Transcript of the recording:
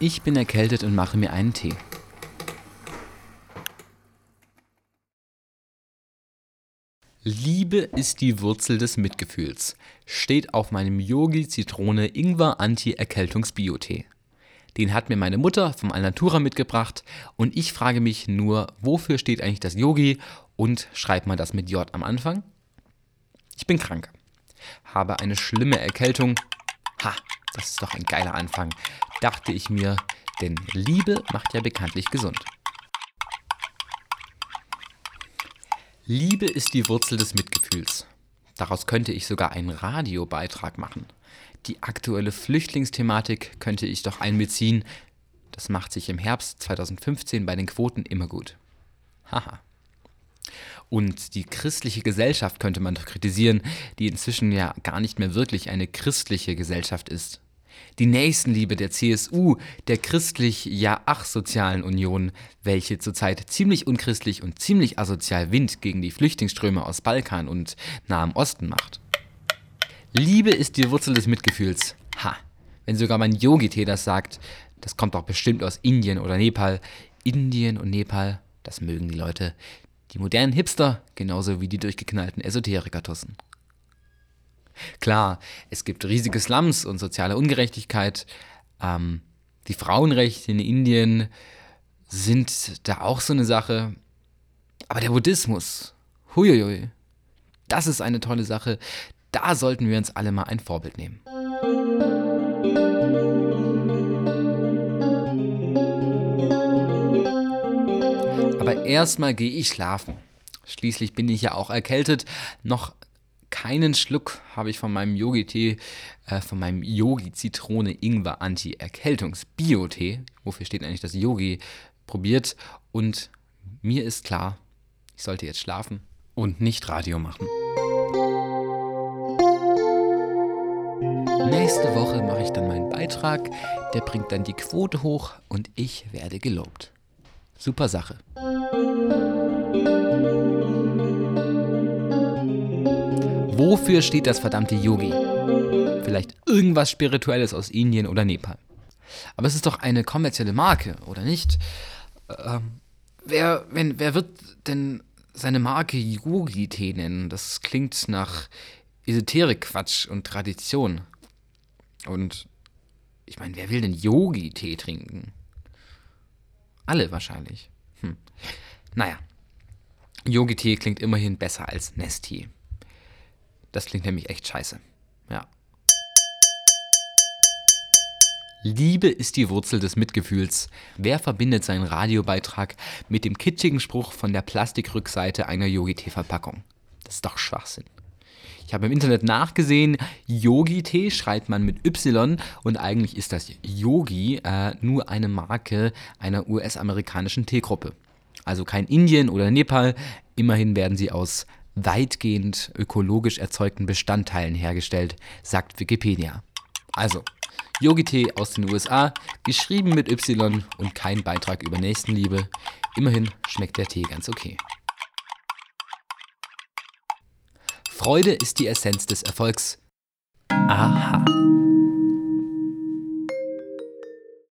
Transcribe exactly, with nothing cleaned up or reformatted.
Ich bin erkältet und mache mir einen Tee. Liebe ist die Wurzel des Mitgefühls, steht auf meinem Yogi Zitrone Ingwer Anti-Erkältungs-Bio-Tee. Den hat mir meine Mutter vom Alnatura mitgebracht und ich frage mich nur, wofür steht eigentlich das Yogi und schreibt man das mit J am Anfang? Ich bin krank, habe eine schlimme Erkältung. Ha, das ist doch ein geiler Anfang, dachte ich mir, denn Liebe macht ja bekanntlich gesund. Liebe ist die Wurzel des Mitgefühls. Daraus könnte ich sogar einen Radiobeitrag machen. Die aktuelle Flüchtlingsthematik könnte ich doch einbeziehen. Das macht sich im Herbst zweitausendfünfzehn bei den Quoten immer gut. Haha. Und die christliche Gesellschaft könnte man doch kritisieren, die inzwischen ja gar nicht mehr wirklich eine christliche Gesellschaft ist. Die Nächstenliebe der C S U, der christlich ja ach sozialen Union, welche zurzeit ziemlich unchristlich und ziemlich asozial Wind gegen die Flüchtlingsströme aus Balkan und Nahem Osten macht. Liebe ist die Wurzel des Mitgefühls. Ha, wenn sogar mein Yogi-Tee das sagt, das kommt doch bestimmt aus Indien oder Nepal. Indien und Nepal, das mögen die Leute. Die modernen Hipster, genauso wie die durchgeknallten Esoteriker-Tussen. Klar, es gibt riesige Slums und soziale Ungerechtigkeit. Ähm, die Frauenrechte in Indien sind da auch so eine Sache. Aber der Buddhismus, huiuiui, das ist eine tolle Sache. Da sollten wir uns alle mal ein Vorbild nehmen. Aber erstmal gehe ich schlafen. Schließlich bin ich ja auch erkältet. Noch keinen Schluck habe ich von meinem Yogi-Tee, äh, von meinem Yogi-Zitrone Ingwer Anti-Erkältungs-Bio-Tee, wofür steht eigentlich das Yogi, probiert. Und mir ist klar, ich sollte jetzt schlafen und nicht Radio machen. Nächste Woche mache ich dann meinen Beitrag, der bringt dann die Quote hoch und ich werde gelobt. Super Sache. Wofür steht das verdammte Yogi? Vielleicht irgendwas Spirituelles aus Indien oder Nepal. Aber es ist doch eine kommerzielle Marke, oder nicht? Ähm, wer, wenn, wer wird denn seine Marke Yogi-Tee nennen? Das klingt nach Esoterik-Quatsch und Tradition. Und ich meine, wer will denn Yogi-Tee trinken? Alle wahrscheinlich. Hm. Naja, Yogi-Tee klingt immerhin besser als Nestea. Das klingt nämlich echt scheiße. Ja. Liebe ist die Wurzel des Mitgefühls. Wer verbindet seinen Radiobeitrag mit dem kitschigen Spruch von der Plastikrückseite einer Yogi-Tee-Verpackung? Das ist doch Schwachsinn. Ich habe im Internet nachgesehen, Yogi-Tee schreibt man mit Y und eigentlich ist das Yogi äh, nur eine Marke einer U S-amerikanischen Teegruppe. Also kein Indien oder Nepal, immerhin werden sie aus weitgehend ökologisch erzeugten Bestandteilen hergestellt, sagt Wikipedia. Also, Yogi-Tee aus den U S A, geschrieben mit Y und kein Beitrag über Nächstenliebe. Immerhin schmeckt der Tee ganz okay. Freude ist die Essenz des Erfolgs. Aha.